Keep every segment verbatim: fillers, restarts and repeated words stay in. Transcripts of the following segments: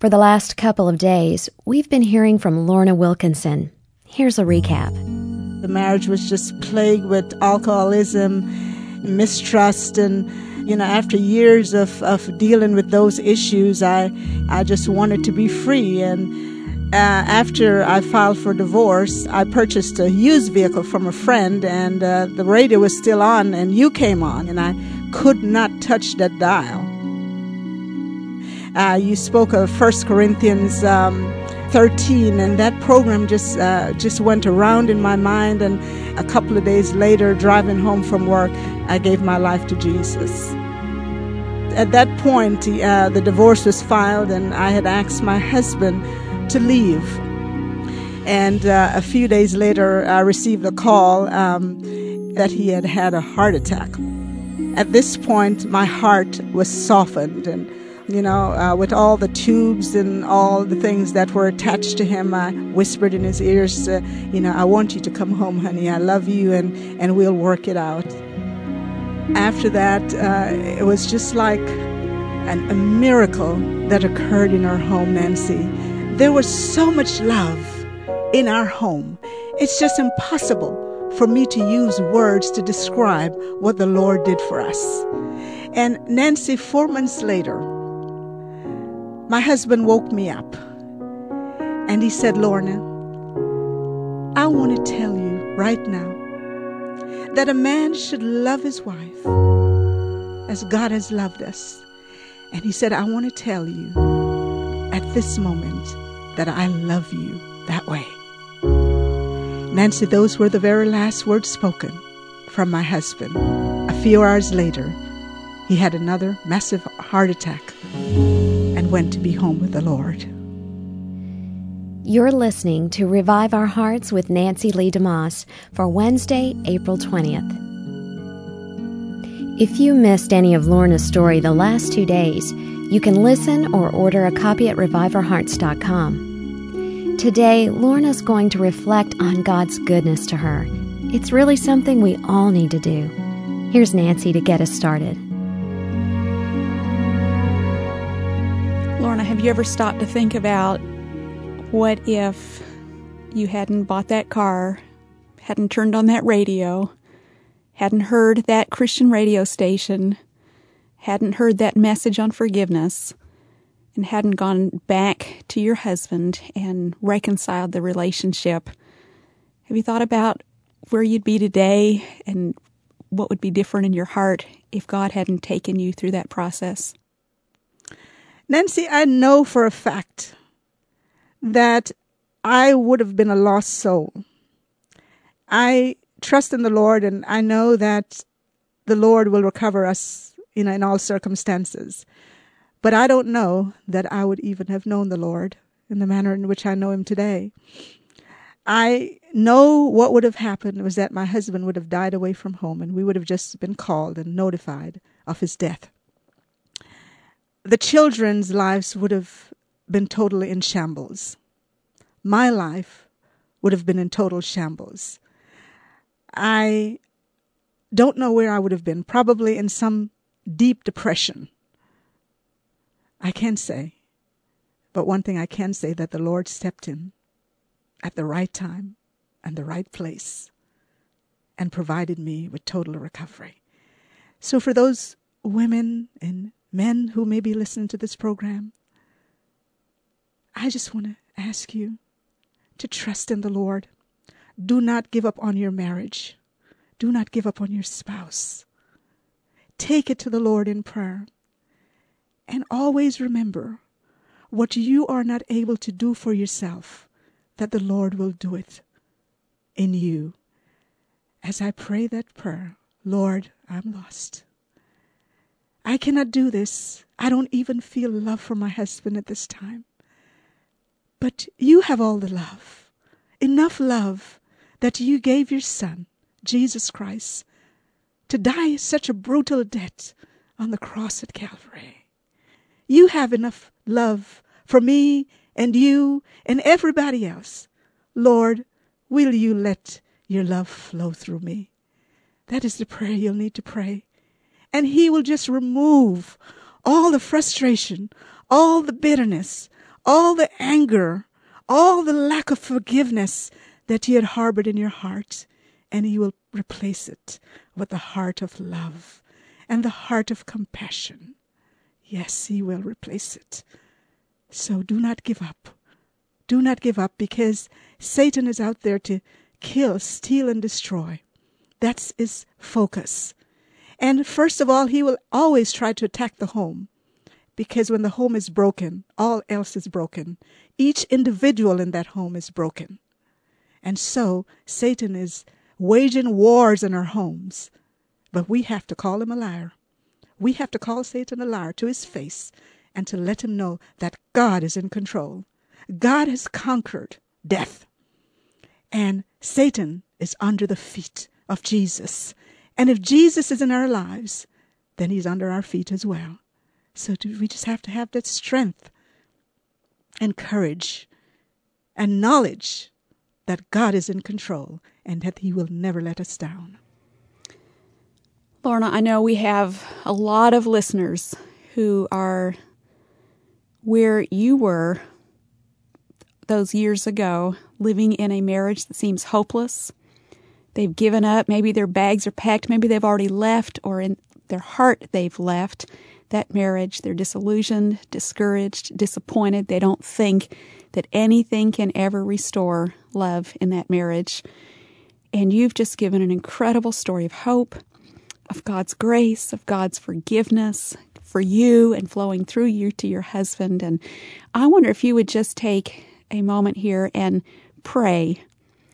For the last couple of days, we've been hearing from Lorna Wilkinson. Here's a recap. The marriage was just plagued with alcoholism, mistrust, and, you know, after years of, of dealing with those issues, I, I just wanted to be free. And uh, after I filed for divorce, I purchased a used vehicle from a friend, and uh, the radio was still on, and you came on, and I could not touch that dial. Uh, you spoke of First Corinthians um, thirteen, and that program just uh, just went around in my mind. And a couple of days later, driving home from work, I gave my life to Jesus. At that point, uh, the divorce was filed, and I had asked my husband to leave. And uh, a few days later, I received a call um, that he had had a heart attack. At this point, my heart was softened, and You know, uh, with all the tubes and all the things that were attached to him, I whispered in his ears, uh, you know, I want you to come home, honey. I love you, and, and we'll work it out. After that, uh, it was just like an, a miracle that occurred in our home, Nancy. There was so much love in our home. It's just impossible for me to use words to describe what the Lord did for us. And Nancy, four months later, my husband woke me up, and he said, Lorna, I want to tell you right now that a man should love his wife as God has loved us. And he said, I want to tell you at this moment that I love you that way. Nancy, those were the very last words spoken from my husband. A few hours later, he had another massive heart attack and went to be home with the Lord. You're listening to Revive Our Hearts with Nancy Lee DeMoss for Wednesday, April twentieth. If you missed any of Lorna's story the last two days, you can listen or order a copy at revive our hearts dot com. Today, Lorna's going to reflect on God's goodness to her. It's really something we all need to do. Here's Nancy to get us started. Lorna, have you ever stopped to think about what if you hadn't bought that car, hadn't turned on that radio, hadn't heard that Christian radio station, hadn't heard that message on forgiveness, and hadn't gone back to your husband and reconciled the relationship? Have you thought about where you'd be today and what would be different in your heart if God hadn't taken you through that process? Nancy, I know for a fact that I would have been a lost soul. I trust in the Lord, and I know that the Lord will recover us, you know, in all circumstances. But I don't know that I would even have known the Lord in the manner in which I know him today. I know what would have happened was that my husband would have died away from home, and we would have just been called and notified of his death. The children's lives would have been totally in shambles. My life would have been in total shambles. I don't know where I would have been, probably in some deep depression. I can't say. But one thing I can say, that the Lord stepped in at the right time and the right place and provided me with total recovery. So for those women and men who may be listening to this program, I just want to ask you to trust in the Lord. Do not give up on your marriage. Do not give up on your spouse. Take it to the Lord in prayer. And always remember, what you are not able to do for yourself, that the Lord will do it in you. As I pray that prayer, Lord, I'm lost. I cannot do this. I don't even feel love for my husband at this time. But you have all the love, enough love that you gave your son, Jesus Christ, to die such a brutal death on the cross at Calvary. You have enough love for me and you and everybody else. Lord, will you let your love flow through me? That is the prayer you'll need to pray. And he will just remove all the frustration, all the bitterness, all the anger, all the lack of forgiveness that you had harbored in your heart, and he will replace it with the heart of love and the heart of compassion. Yes, he will replace it. So do not give up. Do not give up, because Satan is out there to kill, steal, and destroy. That's his focus. And first of all, he will always try to attack the home, because when the home is broken, all else is broken. Each individual in that home is broken. And so Satan is waging wars in our homes. But we have to call him a liar. We have to call Satan a liar to his face and to let him know that God is in control. God has conquered death. And Satan is under the feet of Jesus. And if Jesus is in our lives, then he's under our feet as well. So do we just have to have that strength and courage and knowledge that God is in control and that he will never let us down. Lorna, I know we have a lot of listeners who are where you were those years ago, living in a marriage that seems hopeless. They've given up. Maybe their bags are packed. Maybe they've already left, or in their heart they've left that marriage. They're disillusioned, discouraged, disappointed. They don't think that anything can ever restore love in that marriage. And you've just given an incredible story of hope, of God's grace, of God's forgiveness for you and flowing through you to your husband. And I wonder if you would just take a moment here and pray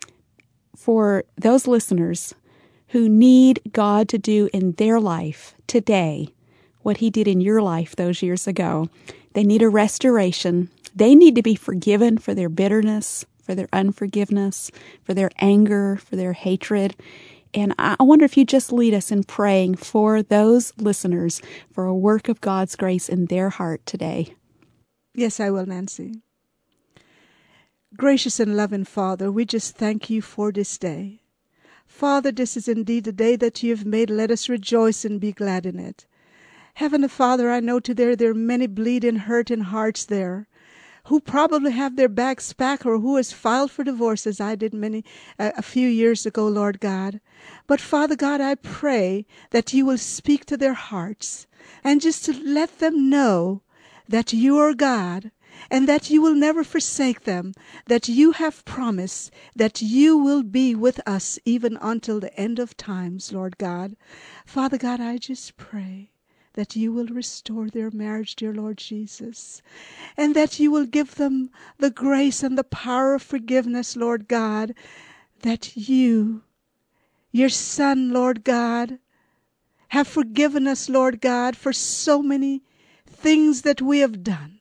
for those listeners who need God to do in their life today what he did in your life those years ago. They need a restoration. They need to be forgiven for their bitterness, for their unforgiveness, for their anger, for their hatred. And I wonder if you just lead us in praying for those listeners for a work of God's grace in their heart today. Yes, I will, Nancy. Gracious and loving Father, we just thank you for this day. Father, this is indeed the day that you have made. Let us rejoice and be glad in it. Heavenly Father, I know today there are many bleeding, hurting hearts there who probably have their bags packed, or who has filed for divorce, as I did many uh, a few years ago, Lord God. But Father God, I pray that you will speak to their hearts and just to let them know that you are God and that you will never forsake them, that you have promised that you will be with us even until the end of times, Lord God. Father God, I just pray that you will restore their marriage, dear Lord Jesus, and that you will give them the grace and the power of forgiveness, Lord God, that you, your Son, Lord God, have forgiven us, Lord God, for so many things that we have done,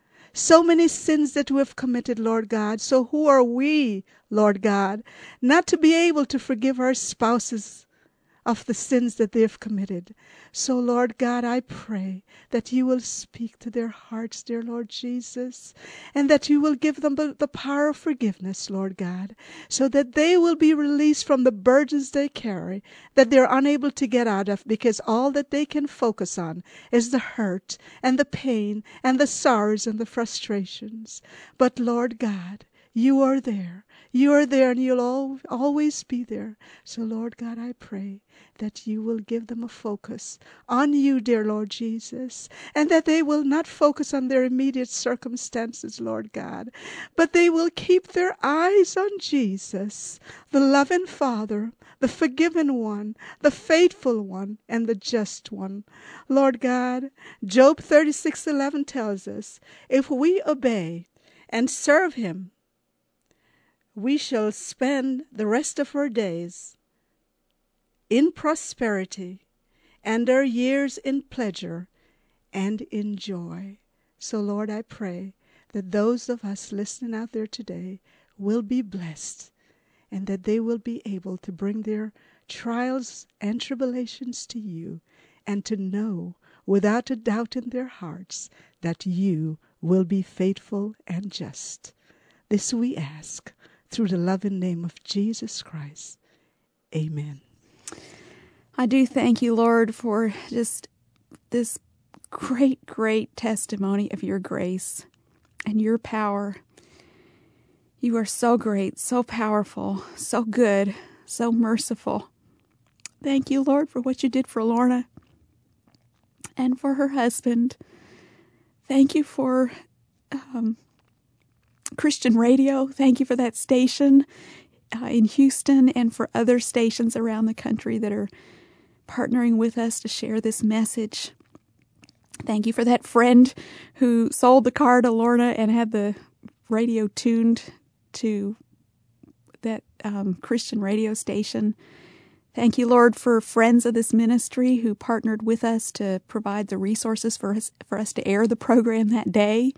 so many sins that we have committed, Lord God. So who are we, Lord God, not to be able to forgive our spouses of the sins that they have committed? So, Lord God, I pray that you will speak to their hearts, dear Lord Jesus, and that you will give them the power of forgiveness, Lord God, so that they will be released from the burdens they carry, that they're unable to get out of, because all that they can focus on is the hurt and the pain and the sorrows and the frustrations. But, Lord God, you are there. You are there, and you'll al- always be there. So, Lord God, I pray that you will give them a focus on you, dear Lord Jesus, and that they will not focus on their immediate circumstances, Lord God, but they will keep their eyes on Jesus, the loving Father, the forgiven one, the faithful one, and the just one. Lord God, Job thirty-six eleven tells us, if we obey and serve him, we shall spend the rest of our days in prosperity and our years in pleasure and in joy. So, Lord, I pray that those of us listening out there today will be blessed, and that they will be able to bring their trials and tribulations to you, and to know without a doubt in their hearts that you will be faithful and just. This we ask through the loving name of Jesus Christ. Amen. I do thank you, Lord, for just this great, great testimony of your grace. and your power. You are so great, so powerful, so good, so merciful. Thank you, Lord, for what you did for Lorna and for her husband. Thank you for um, Christian radio. Thank you for that station uh, in Houston and for other stations around the country that are partnering with us to share this message. Thank you for that friend who sold the car to Lorna and had the radio tuned to that um, Christian radio station. Thank you, Lord, for friends of this ministry who partnered with us to provide the resources for us, for us to air the program that day.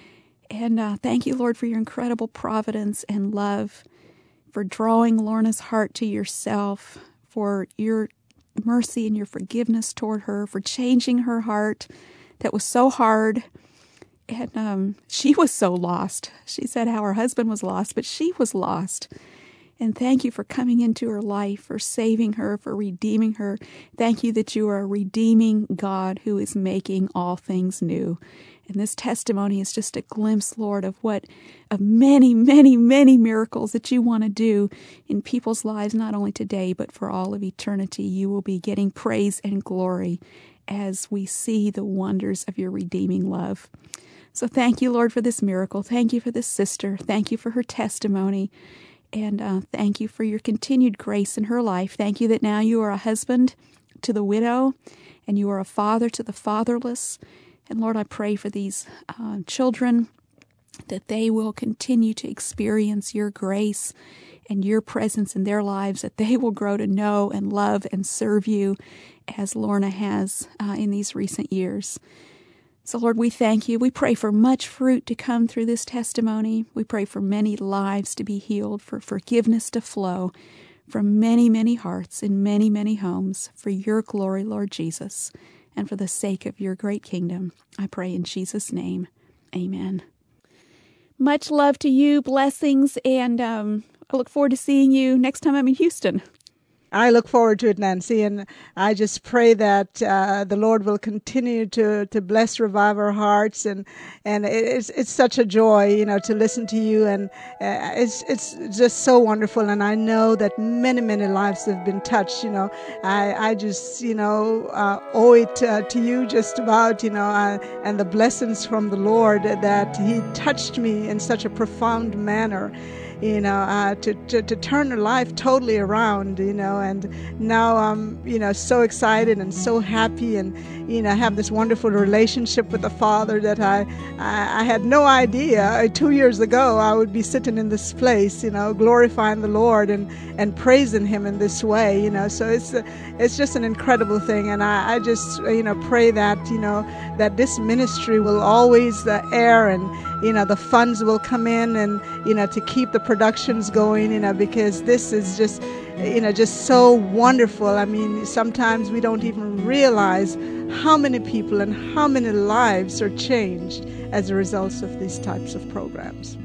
And uh, thank you, Lord, for your incredible providence and love, for drawing Lorna's heart to yourself, for your mercy and your forgiveness toward her, for changing her heart that was so hard. And um, she was so lost. She said how her husband was lost, but she was lost. And thank you for coming into her life, for saving her, for redeeming her. Thank you that you are a redeeming God who is making all things new. And this testimony is just a glimpse, Lord, of what, of many, many, many miracles that you want to do in people's lives, not only today, but for all of eternity. You will be getting praise and glory as we see the wonders of your redeeming love. So thank you, Lord, for this miracle. Thank you for this sister. Thank you for her testimony. And uh, thank you for your continued grace in her life. Thank you that now you are a husband to the widow and you are a father to the fatherless. And Lord, I pray for these uh, children that they will continue to experience your grace and your presence in their lives, that they will grow to know and love and serve you as Lorna has uh, in these recent years. So, Lord, we thank you. We pray for much fruit to come through this testimony. We pray for many lives to be healed, for forgiveness to flow from many, many hearts in many, many homes for your glory, Lord Jesus, and for the sake of your great kingdom. I pray in Jesus' name. Amen. Much love to you, blessings, and um, I look forward to seeing you next time I'm in Houston. I look forward to it, Nancy, and I just pray that uh, the Lord will continue to, to bless, revive our hearts, and and it's it's such a joy, you know, to listen to you, and uh, it's it's just so wonderful, and I know that many many lives have been touched. You know, I I just you know uh, owe it uh, to you just about, you know, uh, and the blessings from the Lord that He touched me in such a profound manner. You know, uh, to, to, to turn her life totally around, you know, and now I'm, you know, so excited and so happy, and, you know, have this wonderful relationship with the Father that I, I, I had no idea two years ago I would be sitting in this place, you know, glorifying the Lord and, and praising Him in this way, you know, so it's, it's just an incredible thing, and I, I just, you know, pray that, you know, that this ministry will always uh, air, and, you know, the funds will come in, and, you know, to keep the productions going, you know, because this is just, you know, just so wonderful. I mean, sometimes we don't even realize how many people and how many lives are changed as a result of these types of programs.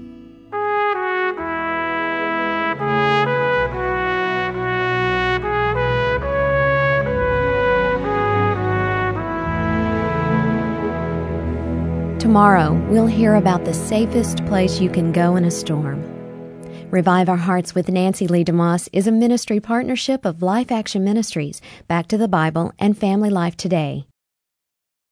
Tomorrow, we'll hear about the safest place you can go in a storm. Revive Our Hearts with Nancy Lee DeMoss is a ministry partnership of Life Action Ministries, Back to the Bible, and Family Life Today.